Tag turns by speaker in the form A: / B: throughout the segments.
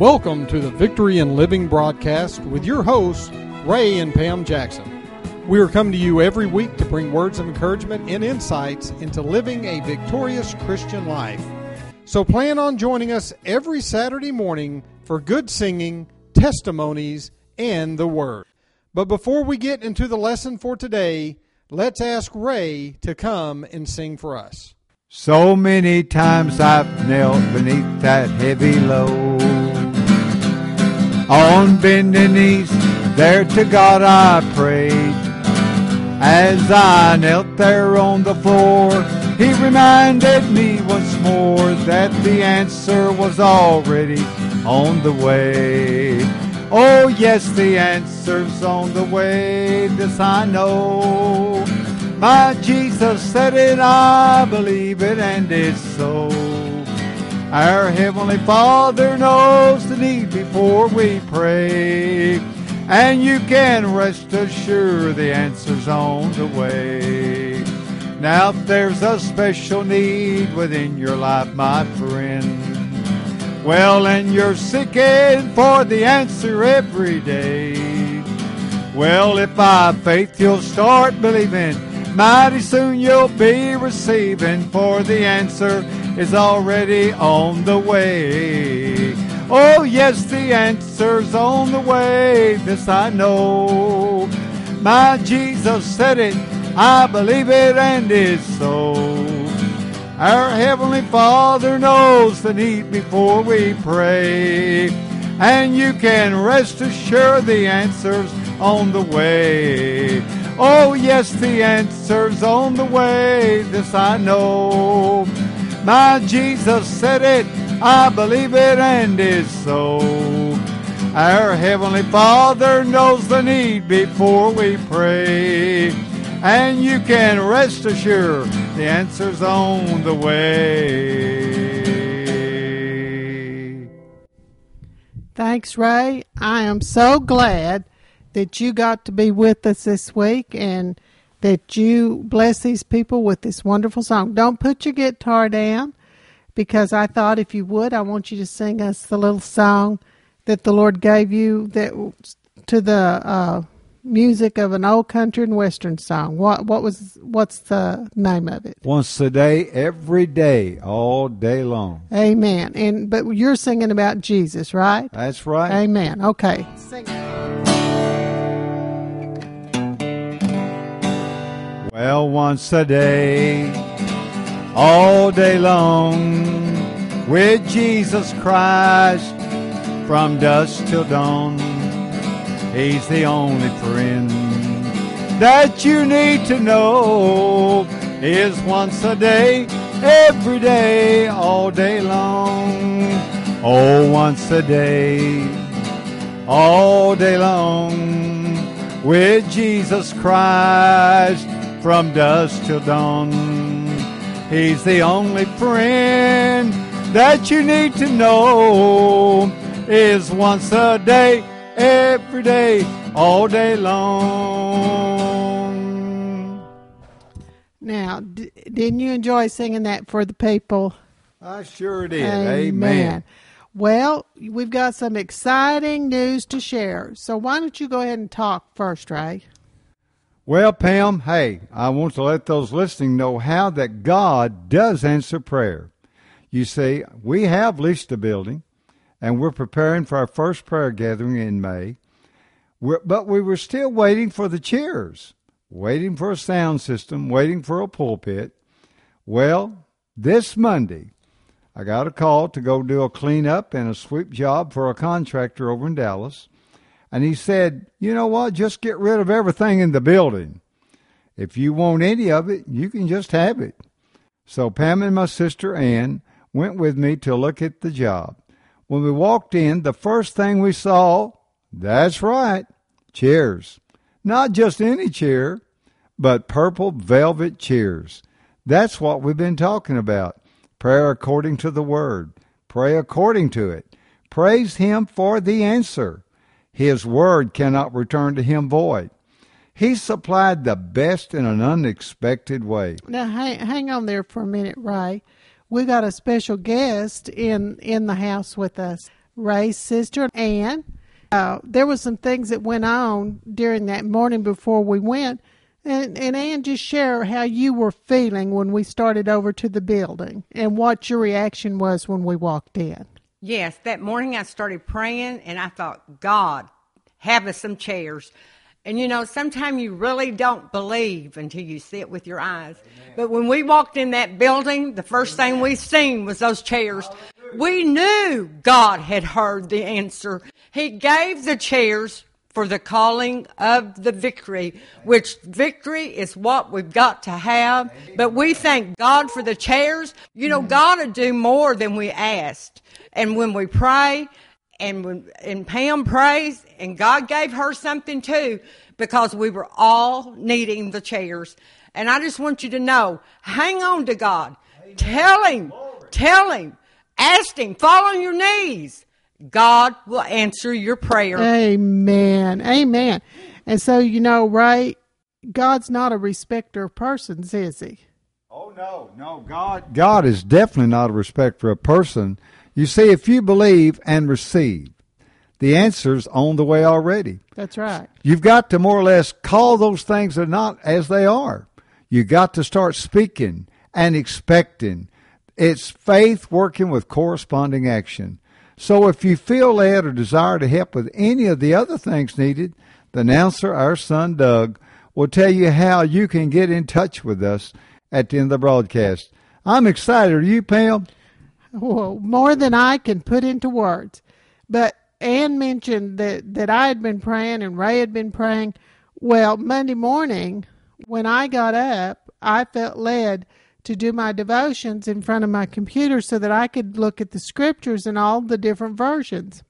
A: Welcome to the Victory in Living broadcast with your hosts, Ray and Pam Jackson. We are coming to you every week to bring words of encouragement and insights into living a victorious Christian life. So plan on joining us every Saturday morning for good singing, testimonies, and the Word. But before we get into the lesson for today, let's ask Ray to come and sing for us.
B: So many times I've knelt beneath that heavy load. On bending knees, there to God I prayed. As I knelt there on the floor, He reminded me once more that the answer was already on the way. Oh yes, the answer's on the way, this I know. My Jesus said it, I believe it, and it's so. Our Heavenly Father knows the need before we pray, and you can rest assured the answer's on the way. Now if there's a special need within your life, my friend, well, and you're seeking for the answer every day, well, if by faith you'll start believing, mighty soon you'll be receiving, for the answer is already on the way. Oh yes, the answer's on the way, this I know. My Jesus said it, I believe it, and it's so. Our Heavenly Father knows the need before we pray, and you can rest assured the answer's on the way. Oh yes, the answer's on the way, this I know. My Jesus said it, I believe it, and it's so. Our Heavenly Father knows the need before we pray, and you can rest assured the answer's on the way.
C: Thanks, Ray. I am so glad that you got to be with us this week and that you bless these people with this wonderful song. Don't put your guitar down, because I thought if you would, I want you to sing us the little song that the Lord gave you that to the music of an old country and western song. What's the name of it?
B: Once a day, every day, all day long.
C: Amen. But you're singing about Jesus, right?
B: That's right.
C: Amen. Okay. Sing it.
B: Well, once a day, all day long, with Jesus Christ, from dusk till dawn, He's the only friend that you need to know. Is once a day, every day, all day long. Oh, once a day, all day long, with Jesus Christ, from dusk till dawn. He's the only friend that you need to know. Is once a day, every day, all day long.
C: Now, didn't you enjoy singing that for the people?
B: I sure did.
C: Amen. Well, we've got some exciting news to share. So why don't you go ahead and talk first, Ray?
B: Well, Pam, hey, I want to let those listening know how that God does answer prayer. You see, we have leased the building, and we're preparing for our first prayer gathering in May. But we were still waiting for the chairs, waiting for a sound system, waiting for a pulpit. Well, this Monday, I got a call to go do a cleanup and a sweep job for a contractor over in Dallas. And he said, you know what, just get rid of everything in the building. If you want any of it, you can just have it. So Pam and my sister Ann went with me to look at the job. When we walked in, the first thing we saw, that's right, chairs. Not just any chair, but purple velvet chairs. That's what we've been talking about. Prayer according to the Word. Pray according to it. Praise Him for the answer. His word cannot return to Him void. He supplied the best in an unexpected way.
C: Now, hang on there for a minute, Ray. We got a special guest in the house with us. Ray's sister, Ann. There was some things that went on during that morning before we went. And Ann, just share how you were feeling when we started over to the building and what your reaction was when we walked in.
D: Yes, that morning I started praying, and I thought, God, have us some chairs. And, you know, sometimes you really don't believe until you see it with your eyes. Amen. But when we walked in that building, the first thing we seen was those chairs. We knew God had heard the answer. He gave the chairs for the calling of the victory, which victory is what we've got to have. But we thank God for the chairs. You know, God will do more than we asked. And when we pray, and Pam prays, and God gave her something too, because we were all needing the chairs. And I just want you to know, hang on to God. Tell Him, ask Him, fall on your knees. God will answer your prayer.
C: Amen. Amen. And so, you know, Ray, God's not a respecter of persons, is He?
B: Oh, no. God is definitely not a respecter of person. You see, if you believe and receive, the answer's on the way already.
C: That's right.
B: You've got to more or less call those things that are not as they are. You got to start speaking and expecting. It's faith working with corresponding action. So if you feel led or desire to help with any of the other things needed, the announcer, our son Doug, will tell you how you can get in touch with us at the end of the broadcast. I'm excited. Are you, Pam?
C: Well, more than I can put into words. But Ann mentioned that I had been praying and Ray had been praying. Well, Monday morning, when I got up, I felt led to do my devotions in front of my computer so that I could look at the scriptures in all the different versions.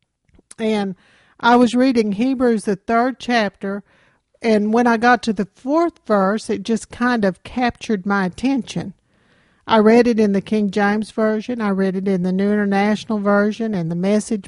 C: And I was reading Hebrews, the 3rd chapter, and when I got to the 4th verse, it just kind of captured my attention. I read it in the King James Version, I read it in the New International Version and the Message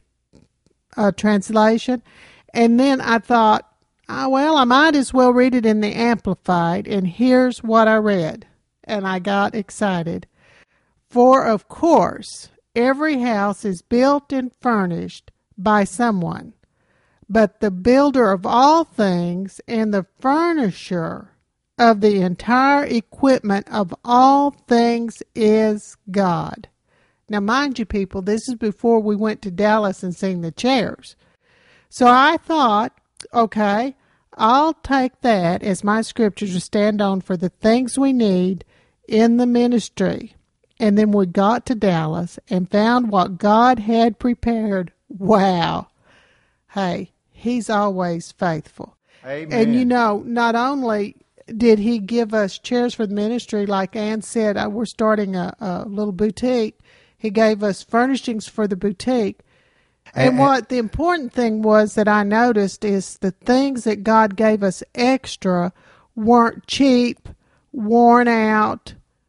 C: translation, and then I thought, well, I might as well read it in the Amplified, and here's what I read. And I got excited. For, of course, every house is built and furnished by someone, but the builder of all things and the furnisher of the entire equipment of all things is God. Now, mind you, people, this is before we went to Dallas and seen the chairs. So I thought, okay, I'll take that as my scripture to stand on for the things we need in the ministry. And then we got to Dallas and found what God had prepared. Wow. Hey, He's always faithful.
B: Amen.
C: And you know, not only did He give us chairs for the ministry, like Ann said, we're starting a little boutique. He gave us furnishings for the boutique. And what the important thing was that I noticed is the things that God gave us extra weren't cheap, worn out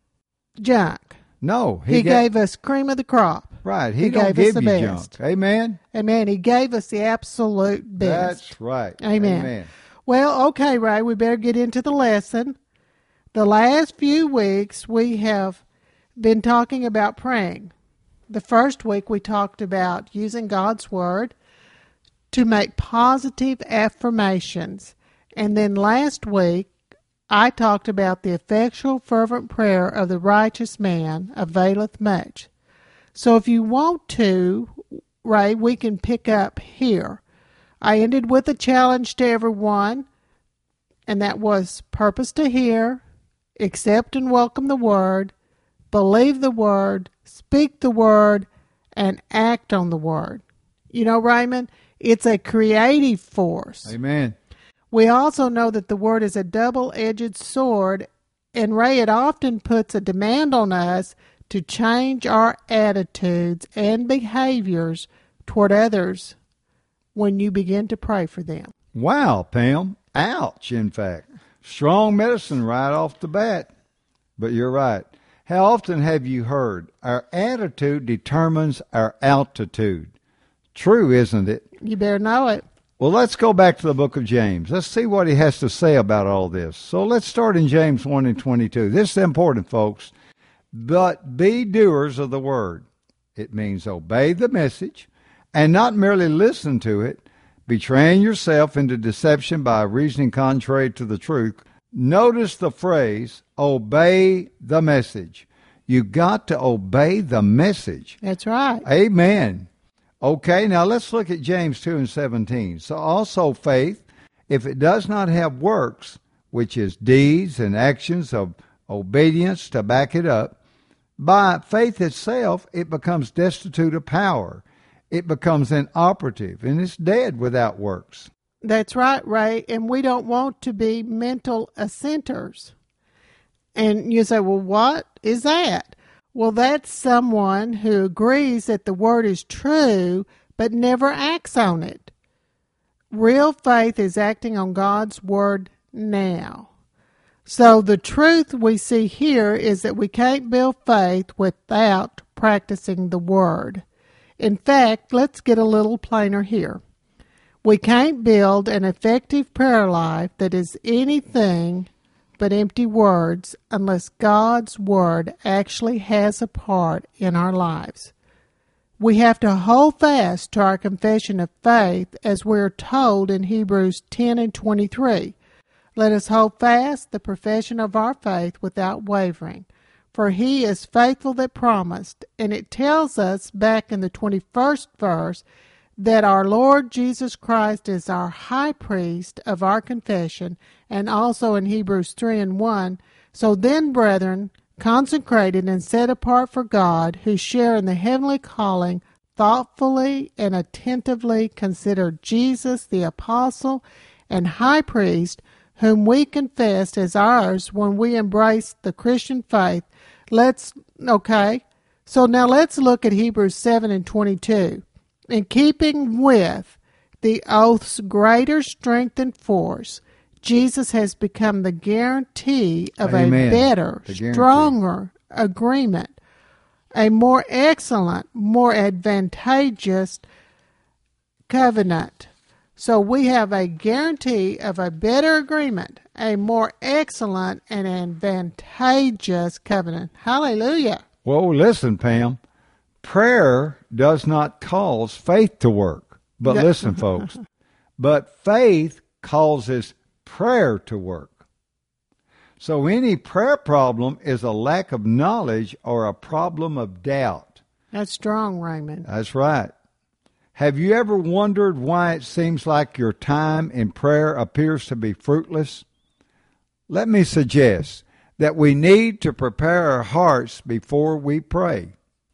C: junk.
B: No.
C: He gave us cream of the crop.
B: Right. He don't give you
C: best.
B: junk. Amen.
C: Amen. He gave us the absolute best.
B: That's right.
C: Amen. Well, okay, Ray, we better get into the lesson. The last few weeks we have been talking about praying. The first week we talked about using God's Word to make positive affirmations. And then last week I talked about the effectual fervent prayer of the righteous man availeth much. So if you want to, Ray, we can pick up here. I ended with a challenge to everyone, and that was purpose to hear, accept and welcome the Word, believe the Word, speak the Word, and act on the Word. You know, Raymond, it's a creative force.
B: Amen.
C: We also know that the Word is a double-edged sword, and Ray, it often puts a demand on us to change our attitudes and behaviors toward others when you begin to pray for them.
B: Wow, Pam. Ouch, in fact. Strong medicine right off the bat. But you're right. How often have you heard, our attitude determines our altitude? True, isn't it?
C: You better know it.
B: Well, let's go back to the book of James. Let's see what he has to say about all this. So let's start in James 1:22. This is important, folks. But be doers of the word. It means obey the message and not merely listen to it, betraying yourself into deception by reasoning contrary to the truth. Notice the phrase, obey the message. You got to obey the message.
C: That's right.
B: Amen. Okay, now let's look at James 2:17. So also faith, if it does not have works, which is deeds and actions of obedience to back it up, by faith itself, it becomes destitute of power. It becomes inoperative, and it's dead without works.
C: That's right, Ray. And we don't want to be mental assenters. And you say, well, what is that? Well, that's someone who agrees that the word is true, but never acts on it. Real faith is acting on God's word now. So the truth we see here is that we can't build faith without practicing the word. In fact, let's get a little plainer here. We can't build an effective prayer life that is anything but empty words unless God's word actually has a part in our lives. We have to hold fast to our confession of faith as we're told in Hebrews 10:23. Let us hold fast the profession of our faith without wavering, for he is faithful that promised. And it tells us back in the 21st verse that our Lord Jesus Christ is our high priest of our confession, and also in Hebrews 3:1. So then, brethren, consecrated and set apart for God, who share in the heavenly calling, thoughtfully and attentively consider Jesus the apostle and high priest, whom we confessed as ours when we embraced the Christian faith. So now let's look at Hebrews 7:22. In keeping with the oath's greater strength and force, Jesus has become the guarantee of
B: Amen.
C: A better, stronger agreement, a more excellent, more advantageous covenant. So we have a guarantee of a better agreement, a more excellent and advantageous covenant. Hallelujah.
B: Well, listen, Pam. Prayer does not cause faith to work. But listen, folks, but faith causes prayer to work. So any prayer problem is a lack of knowledge or a problem of doubt.
C: That's strong, Raymond.
B: That's right. Have you ever wondered why it seems like your time in prayer appears to be fruitless? Let me suggest that we need to prepare our hearts before we pray.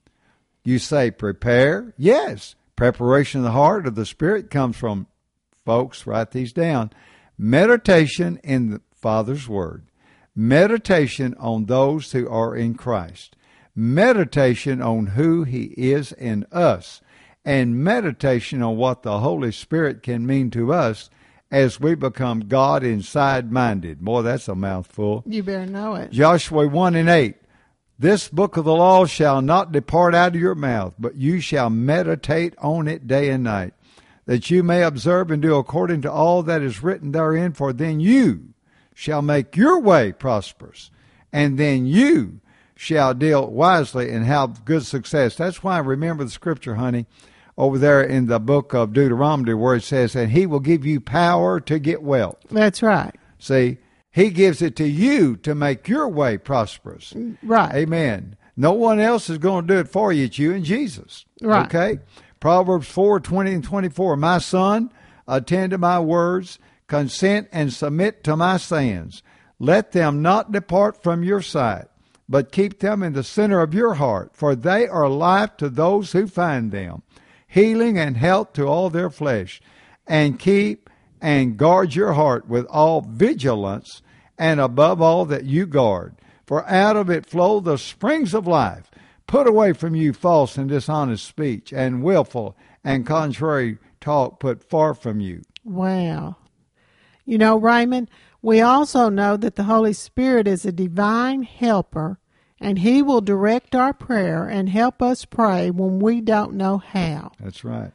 B: You say prepare? Yes. Preparation of the heart of the Spirit comes from, folks, write these down, meditation in the Father's Word, meditation on those who are in Christ, meditation on who He is in us, and meditation on what the Holy Spirit can mean to us as we become God inside-minded. Boy, that's a mouthful.
C: You better know it.
B: Joshua 1:8. This book of the law shall not depart out of your mouth, but you shall meditate on it day and night, that you may observe and do according to all that is written therein, for then you shall make your way prosperous, and then you shall deal wisely and have good success. That's why I remember the scripture, honey, over there in the book of Deuteronomy where it says, and he will give you power to get wealth.
C: That's right.
B: See, he gives it to you to make your way prosperous.
C: Right.
B: Amen. No one else is going to do it for you. It's you and Jesus.
C: Right.
B: Okay? Proverbs 4:20 and 24. My son, attend to my words, consent and submit to my sayings. Let them not depart from your sight, but keep them in the center of your heart, for they are life to those who find them, healing and health to all their flesh. And keep and guard your heart with all vigilance, and above all that you guard. For out of it flow the springs of life. Put away from you false and dishonest speech, and willful and contrary talk put far from you.
C: Wow. You know, Raymond, we also know that the Holy Spirit is a divine helper, and He will direct our prayer and help us pray when we don't know how.
B: That's right.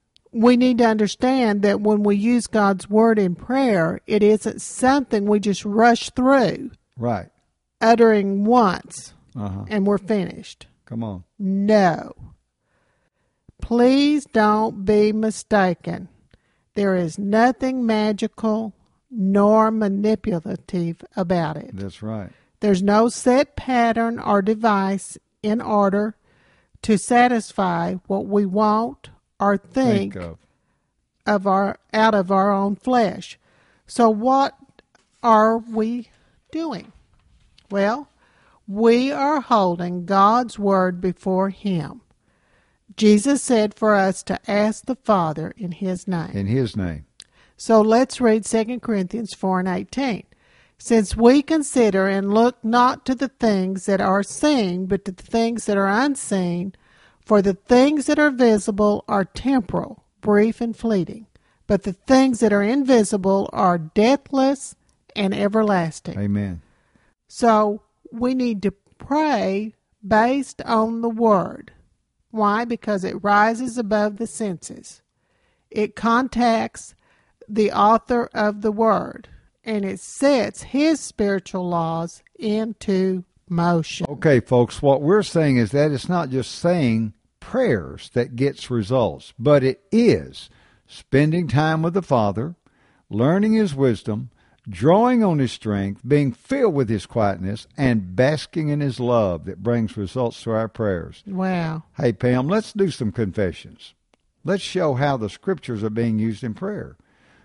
C: We need to understand that when we use God's Word in prayer, it isn't something we just rush through.
B: Right.
C: Uttering once, and we're finished.
B: Come on.
C: No. please don't be mistaken. There is nothing magical nor manipulative about it.
B: That's right.
C: There's no set pattern or device in order to satisfy what we want or think of out of our own flesh. So what are we doing? Well, we are holding God's word before him. Jesus said for us to ask the Father in his name.
B: In his name.
C: So let's read 2 Corinthians 4:18. Since we consider and look not to the things that are seen, but to the things that are unseen, for the things that are visible are temporal, brief and fleeting, but the things that are invisible are deathless and everlasting.
B: Amen.
C: So we need to pray based on the Word. Why? Because it rises above the senses. It contacts the author of the Word, and it sets his spiritual laws into motion.
B: Okay, folks, what we're saying is that it's not just saying prayers that gets results, but it is spending time with the Father, learning his wisdom, drawing on his strength, being filled with his quietness, and basking in his love that brings results to our prayers.
C: Wow.
B: Hey, Pam, let's do some confessions. Let's show how the scriptures are being used in prayer.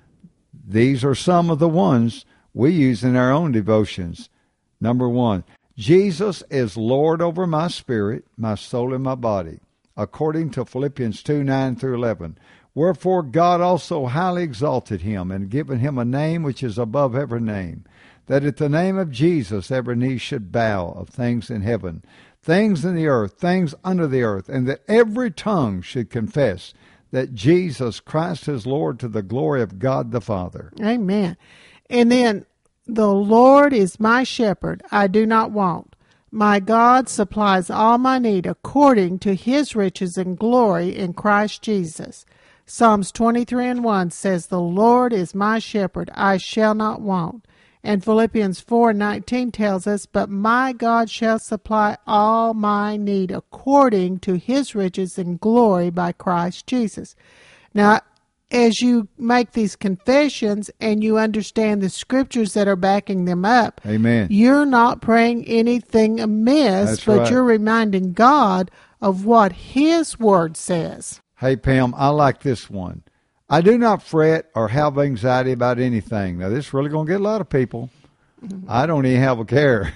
B: These are some of the ones we use in our own devotions. Number 1, Jesus is Lord over my spirit, my soul, and my body, according to Philippians 2:9-11. Wherefore God also highly exalted him, and given him a name which is above every name, that at the name of Jesus every knee should bow, of things in heaven, things in the earth, things under the earth, and that every tongue should confess that Jesus Christ is Lord, to the glory of God the Father.
C: Amen. And then, the Lord is my shepherd, I do not want. My God supplies all my need according to his riches and glory in Christ Jesus. Psalms 23:1 says, the Lord is my shepherd, I shall not want. And Philippians 4:19 tells us, but my God shall supply all my need according to his riches and glory by Christ Jesus. Now, as you make these confessions and you understand the scriptures that are backing them up,
B: Amen.
C: You're not praying anything amiss,
B: That's
C: but
B: right.
C: You're reminding God of what his word says.
B: Hey, Pam, I like this one. I do not fret or have anxiety about anything. Now, this is really going to get a lot of people. I don't even have a care.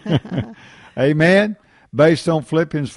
B: Amen? Based on Philippians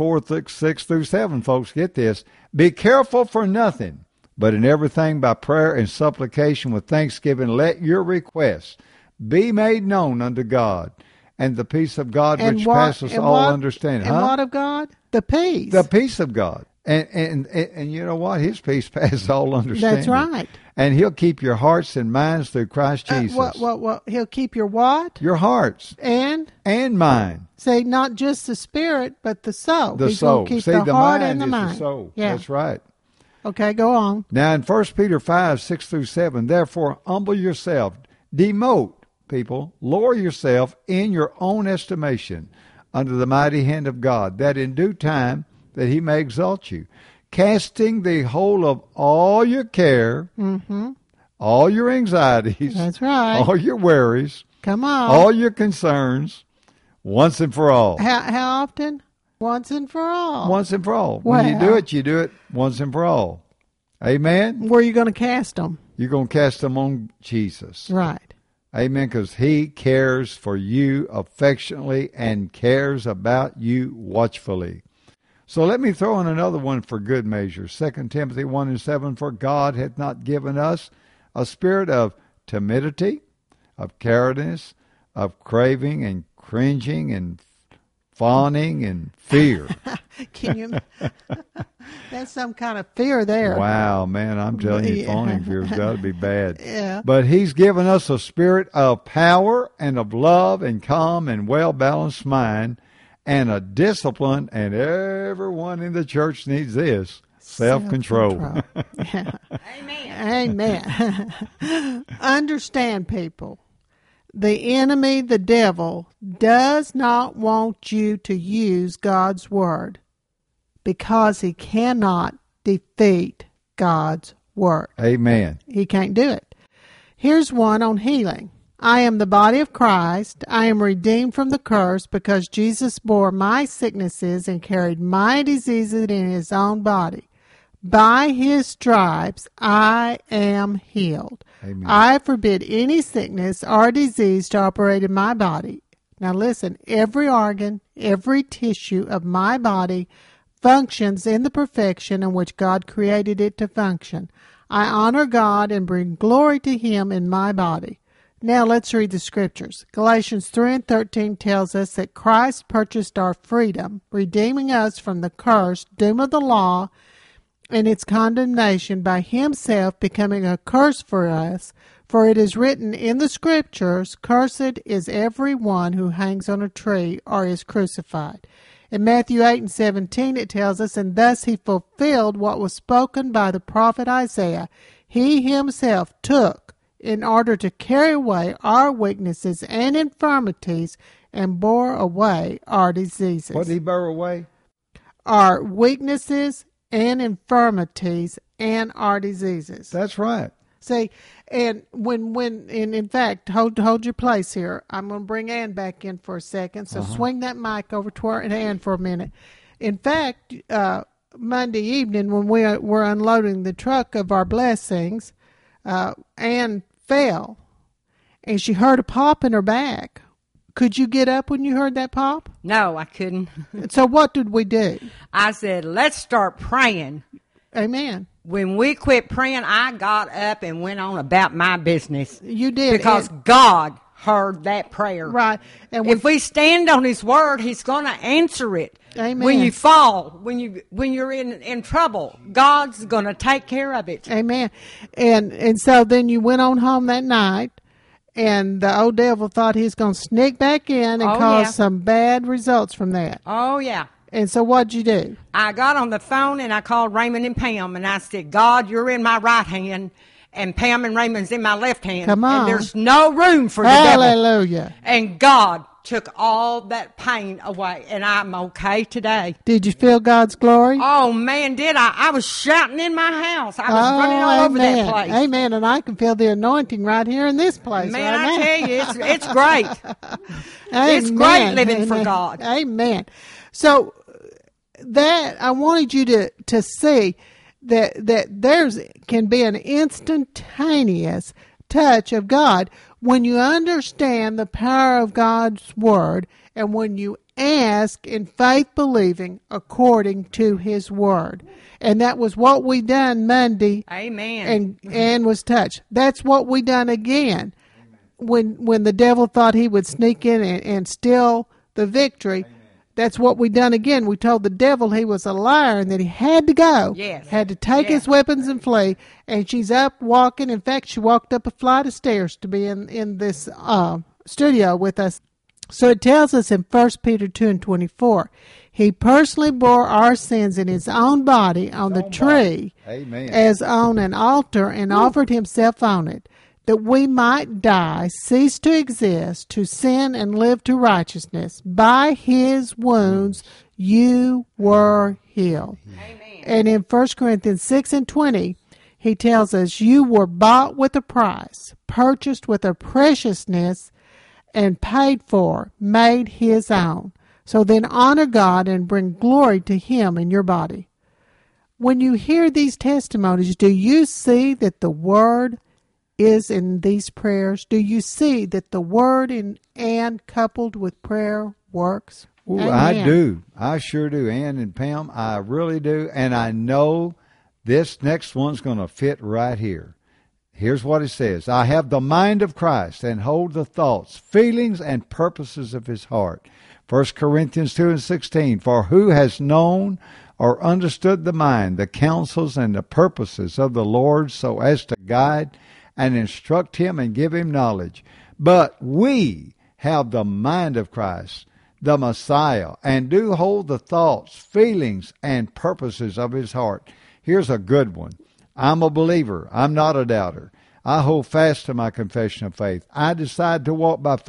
B: 4:6-7, folks, get this. Be careful for nothing, but in everything by prayer and supplication with thanksgiving, let your requests be made known unto God. And the peace of God which passes all understanding.
C: And what of God? The peace.
B: The peace of God. And you know what? His peace passes all understanding.
C: That's right.
B: And he'll keep your hearts and minds through Christ Jesus.
C: What? He'll keep your what?
B: Your hearts.
C: And
B: mind.
C: Say not just the spirit, but the soul.
B: The
C: He's
B: soul.
C: Keep
B: See,
C: the heart and the
B: is
C: mind.
B: the soul.
C: Yeah.
B: That's right.
C: Okay, go on.
B: Now in 1 Peter 5:6-7, therefore humble yourself, demote, people, lower yourself in your own estimation under the mighty hand of God, that in due time that he may exalt you, casting the whole of all your care, all your anxieties,
C: That's right.
B: all your worries,
C: Come on.
B: all your concerns, once and for all.
C: How often? Once and for all.
B: Once and for all. When you
C: Wow.
B: do it once and for all. Amen?
C: Where are you going to cast them?
B: You're going to cast them on Jesus.
C: Right.
B: Amen, because he cares for you affectionately and cares about you watchfully. So let me throw in another one for good measure. 2 Timothy 1:7, for God hath not given us a spirit of timidity, of cowardice, of craving and cringing and fawning and fear.
C: Can you? That's some kind of fear there.
B: Wow, man, I'm telling you,
C: Yeah.
B: fawning fear has got to be bad.
C: Yeah.
B: But he's given us a spirit of power and of love and calm and well-balanced mind and a discipline, and everyone in the church needs this, self-control.
C: Yeah.
D: Amen.
C: Amen. Understand, people. The enemy, the devil, does not want you to use God's word because he cannot defeat God's work.
B: Amen.
C: He can't do it. Here's one on healing. I am the body of Christ. I am redeemed from the curse because Jesus bore my sicknesses and carried my diseases in his own body. By his stripes I am healed.
B: Amen.
C: I forbid any sickness or disease to operate in my body. Now listen, every organ, every tissue of my body functions in the perfection in which God created it to function. I honor God and bring glory to him in my body. Now let's read the scriptures. Galatians 3:13 tells us that Christ purchased our freedom, redeeming us from the curse, doom of the law, and its condemnation by himself becoming a curse for us. For it is written in the scriptures, cursed is every one who hangs on a tree or is crucified. In Matthew 8:17 it tells us, and thus he fulfilled what was spoken by the prophet Isaiah. He himself took in order to carry away our weaknesses and infirmities and bore away our diseases.
B: What did he bear away?
C: Our weaknesses and infirmities and our diseases.
B: That's right.
C: See, and and in fact, hold your place here. I'm going to bring Ann back in for a second. So swing that mic over toward Ann for a minute. In fact, Monday evening when we were unloading the truck of our blessings, Ann fell, and she heard a pop in her back. Could you get up when you heard that pop?
D: No, I couldn't.
C: So what did we do?
D: I said, let's start praying.
C: Amen.
D: When we quit praying, I got up and went on about my business.
C: You did.
D: Because God heard that prayer.
C: Right. And
D: if we stand on his word, he's going to answer it.
C: Amen.
D: When you fall, when you're in trouble, God's going to take care of it.
C: Amen. And so then you went on home that night, and the old devil thought he was going to sneak back in and cause some bad results from that.
D: Oh, yeah.
C: And so what'd you do?
D: I got on the phone and I called Raymond and Pam, and I said, God, you're in my right hand, and Pam and Raymond's in my left hand.
C: Come on.
D: And there's no room for the devil.
C: Hallelujah.
D: And God took all that pain away, and I'm okay today.
C: Did you feel God's glory?
D: Oh, man, did I. I was shouting in my house. I was running all over that place.
C: Amen. And I can feel the anointing right here in this place.
D: Man,
C: right
D: I
C: now.
D: tell you, it's great. It's
C: Amen.
D: great living for
C: Amen.
D: God.
C: Amen. So that I wanted you to see that there's can be an instantaneous touch of God when you understand the power of God's word and when you ask in faith believing according to his word. And that was what we done Monday.
D: Amen.
C: And was touched. That's what we done again when the devil thought he would sneak in and steal the victory. That's what we done again. We told the devil he was a liar and that he had to go.
D: Yes.
C: Had to take his weapons and flee. And she's up walking. In fact, she walked up a flight of stairs to be in this studio with us. So it tells us in 1 Peter 2:24, he personally bore our sins in his own body on the tree as on an altar and offered himself on it, that we might die, cease to exist, to sin and live to righteousness. By his wounds you were healed.
D: Amen.
C: And in 1 Corinthians 6:20, he tells us, you were bought with a price, purchased with a preciousness, and paid for, made his own. So then honor God and bring glory to him in your body. When you hear these testimonies, do you see that the word is in these prayers? Do you see that the word and coupled with prayer works?
B: Ooh, I do. I sure do. Ann and Pam, I really do. And I know this next one's going to fit right here. Here's what it says. I have the mind of Christ and hold the thoughts, feelings, and purposes of his heart. 1 Corinthians 2:16. For who has known or understood the mind, the counsels and the purposes of the Lord, so as to guide and instruct him and give him knowledge? But we have the mind of Christ, the Messiah, and do hold the thoughts, feelings, and purposes of his heart. Here's a good one. I'm a believer. I'm not a doubter. I hold fast to my confession of faith. I decide to walk by faith.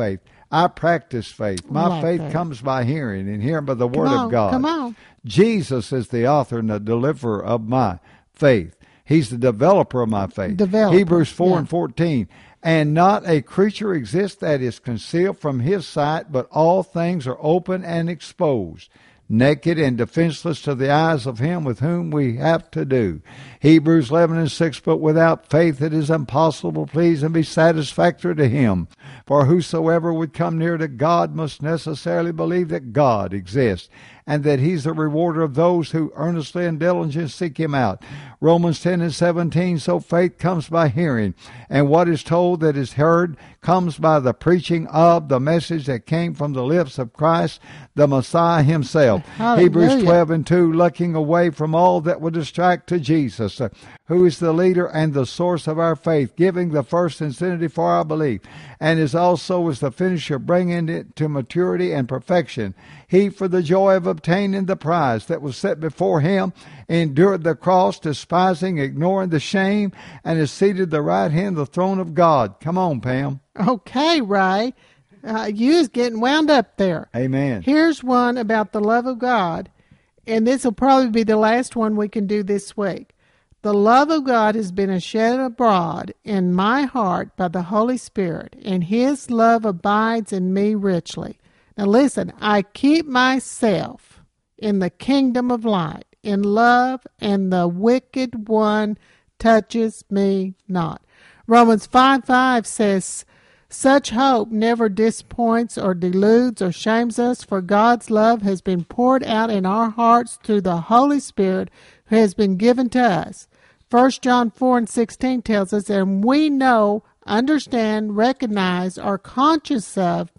B: I practice faith. My
C: Like
B: faith
C: that.
B: comes by hearing, and hearing by the Word
C: Come on,
B: of God.
C: come on.
B: Jesus is the author and the deliverer of my faith. He's the developer of my faith.
C: Developer,
B: Hebrews 4
C: yeah.
B: and 14. And not a creature exists that is concealed from his sight, but all things are open and exposed, naked and defenseless to the eyes of him with whom we have to do. Hebrews 11 and 6, but without faith it is impossible to please and be satisfactory to him. For whosoever would come near to God must necessarily believe that God exists, and that he's the rewarder of those who earnestly and diligently seek him out. Romans 10 and 17, so faith comes by hearing, and what is told that is heard comes by the preaching of the message that came from the lips of Christ, the Messiah himself.
C: Hallelujah.
B: Hebrews 12 and 2, looking away from all that would distract to Jesus, who is the leader and the source of our faith, giving the first incentive for our belief, and is also as the finisher, bringing it to maturity and perfection. He, for the joy of obtaining the prize that was set before him, endured the cross, despising, ignoring the shame, and is seated at the right hand of the throne of God. Come on, Pam.
C: Okay, Ray. You is getting wound up there.
B: Amen.
C: Here's one about the love of God, and this will probably be the last one we can do this week. The love of God has been shed abroad in my heart by the Holy Spirit, and his love abides in me richly. Now listen, I keep myself in the kingdom of light, in love, and the wicked one touches me not. Romans 5:5 says, such hope never disappoints or deludes or shames us, for God's love has been poured out in our hearts through the Holy Spirit who has been given to us. 1 John 4 and 16 tells us, and we know, understand, recognize, are conscious of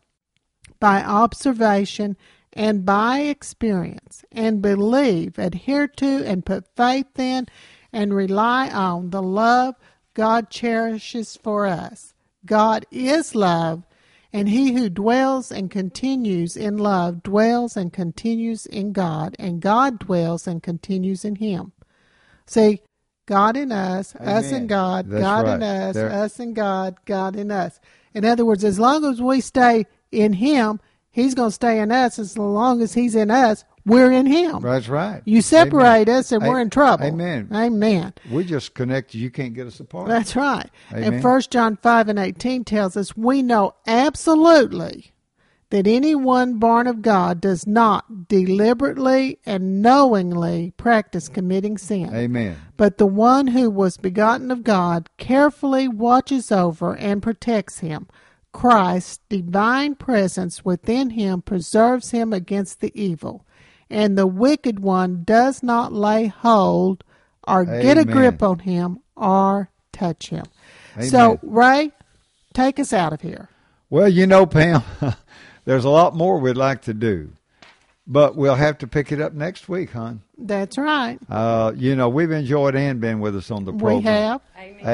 C: by observation and by experience, and believe, adhere to, and put faith in, and rely on the love God cherishes for us. God is love, and he who dwells and continues in love dwells and continues in God, and God dwells and continues in him. See, God in us,
B: Amen.
C: us in God,
B: That's
C: God
B: right.
C: in us,
B: There-
C: us in God, God in us. In other words, as long as we stay in him, he's going to stay in us. As long as he's in us, we're in him.
B: That's right.
C: You separate
B: Amen.
C: us and we're in trouble.
B: Amen.
C: Amen.
B: We just connected. You can't get us apart.
C: That's right.
B: Amen.
C: And 1 John 5 and 18 tells us, we know absolutely that anyone born of God does not deliberately and knowingly practice committing sin.
B: Amen.
C: But the one who was begotten of God carefully watches over and protects him. Christ's divine presence within him preserves him against the evil. And the wicked one does not lay hold or get a
B: Amen.
C: grip on him or touch him.
B: Amen.
C: So, Ray, take us out of here.
B: Well, you know, Pam, there's a lot more we'd like to do, but we'll have to pick it up next week, hon.
C: That's right.
B: You know, we've enjoyed Ann being with us on the program.
C: We have.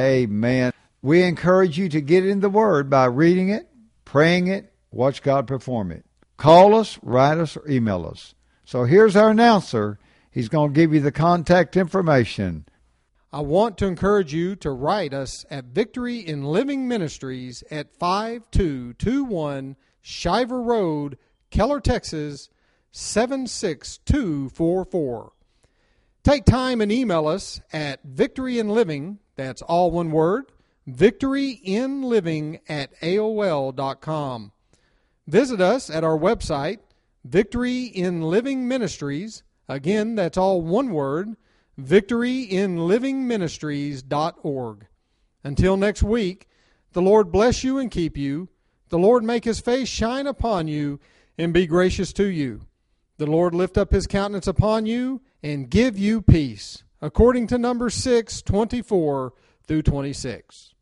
B: Amen. We encourage you to get in the Word by reading it, praying it, watch God perform it. Call us, write us, or email us. So here's our announcer. He's going to give you the contact information.
A: I want to encourage you to write us at Victory in Living Ministries at 5221 Shiver Road, Keller, Texas, 76244. Take time and email us at victoryinliving, that's all one word, victoryinliving@aol.com. Visit us at our website, Victory in Living Ministries. Again, that's all one word, victoryinlivingministries.org. Until next week, the Lord bless you and keep you. The Lord make his face shine upon you and be gracious to you. The Lord lift up his countenance upon you and give you peace. According to Numbers 6:24 through 26.